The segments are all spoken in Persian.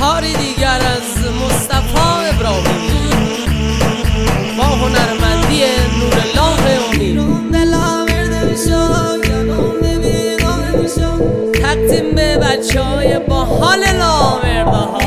کاری دیگر از مصطفی ابراهیمی با هنرمندی نورالله امید تقدیم به بچه‌های باحال لاورده ها.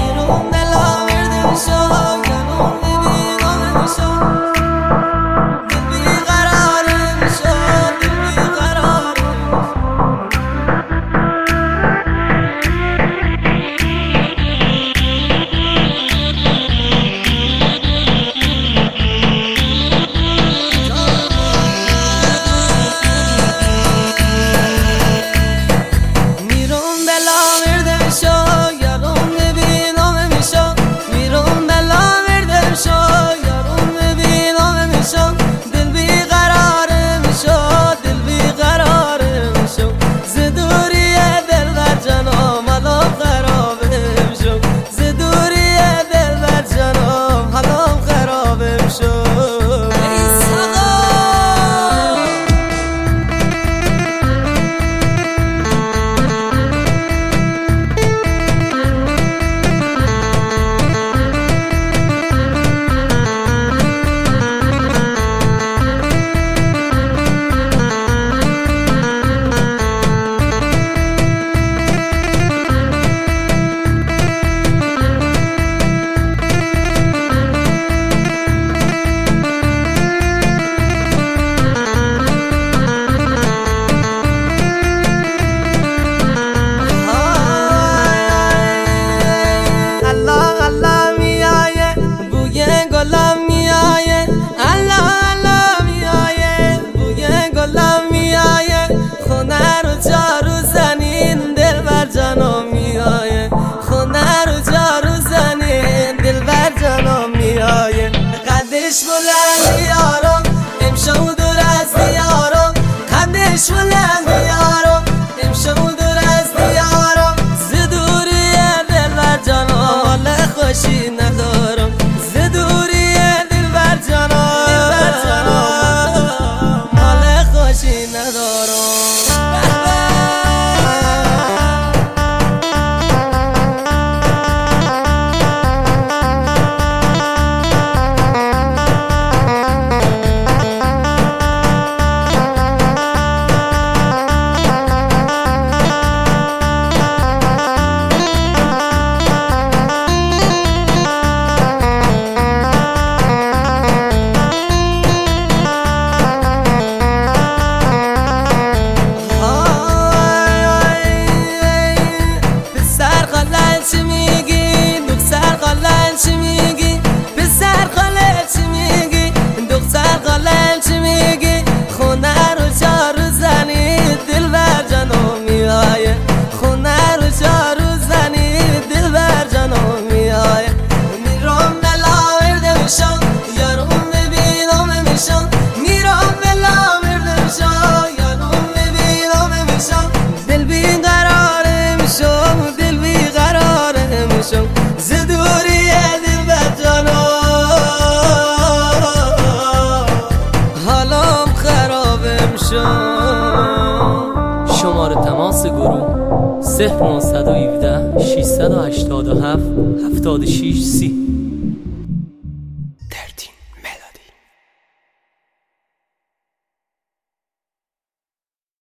قدش بلند یارم امشب دور از دیارم قدش بلند یارم امشب دور از دیارم ز دوری دل بر جانم حال خوشی ندارم ز دوری دل بر جانم حال خوشی ندارم. شماره تماس گروه 0917 687 76 30